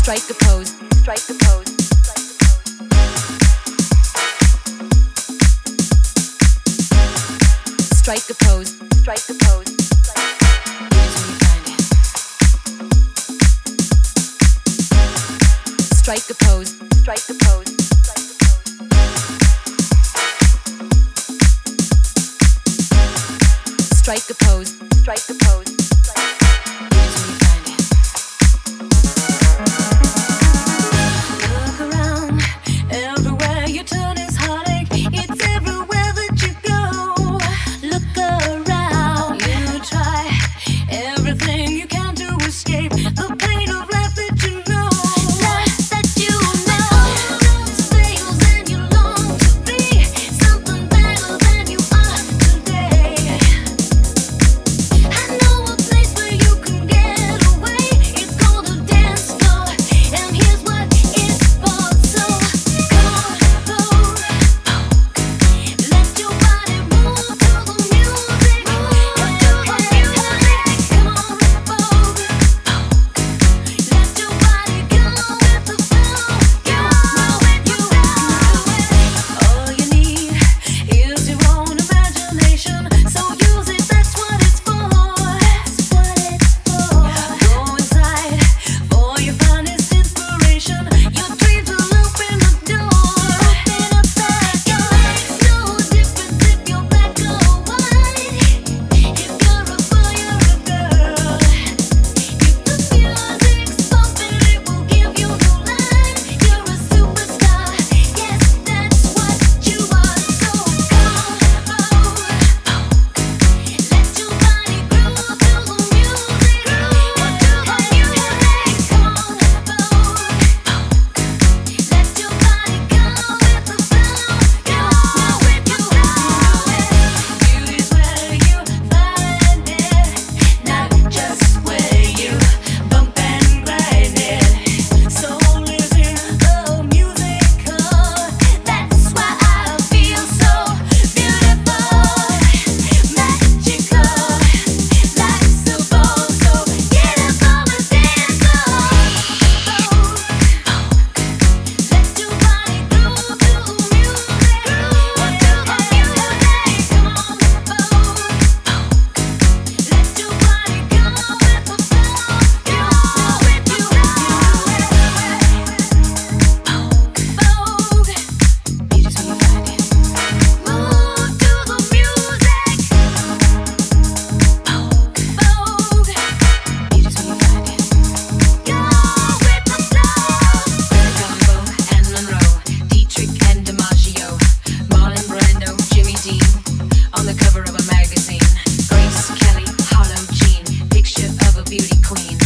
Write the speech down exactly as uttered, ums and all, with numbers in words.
strike a pose, strike a pose. Strike a pose, strike a pose. Strike a pose, strike a pose. Strike a pose, strike a pose. Look around, everywhere you turn is heartache. It's everywhere that you go. Look around, you try everything you can to escape the pain of life that you know. Life that you know fails and you long to be something better than you are today. I know a place where you can get away. It's called a dance floor, and here's what it's for. So come on, Vogue, let your body move to the music. Come on, Vogue, let your body go with the flow. You know it, you know it. All you need is your own imagination, so use it. That's what it's for. That's what it's for. Go inside for your finest inspiration. Your dreams will open the door. Open up that door. Makes no difference if you're black or white. If you're a boy or a girl, if the music's pumping, it will give you new life. You're a superstar. Yes, that's what you are. So come on, Vogue, let your body groove to the music. What do the music? Come on, Vogue, let your body go with the flow. You know it, you know it. Beauty's where you find it, not just where you bump and grind it. Soul is in the music. That's why I feel so beautiful, magical. Life's a ball, so get up on the dance floor. Let your body groove to the music. What do the music? Come on, Vogue, let your body go with the flow. You know it, you know it. Vogue, beauty's when you find it. Move to the music. Vogue, beauty's when you find it. Go with the flow. Gumbo and Monroe, Dietrich and DiMaggio, Marlon Brando, Jimmy Dean, on the cover of a magazine. Grace Kelly, Harlem Jean, picture of a beauty queen.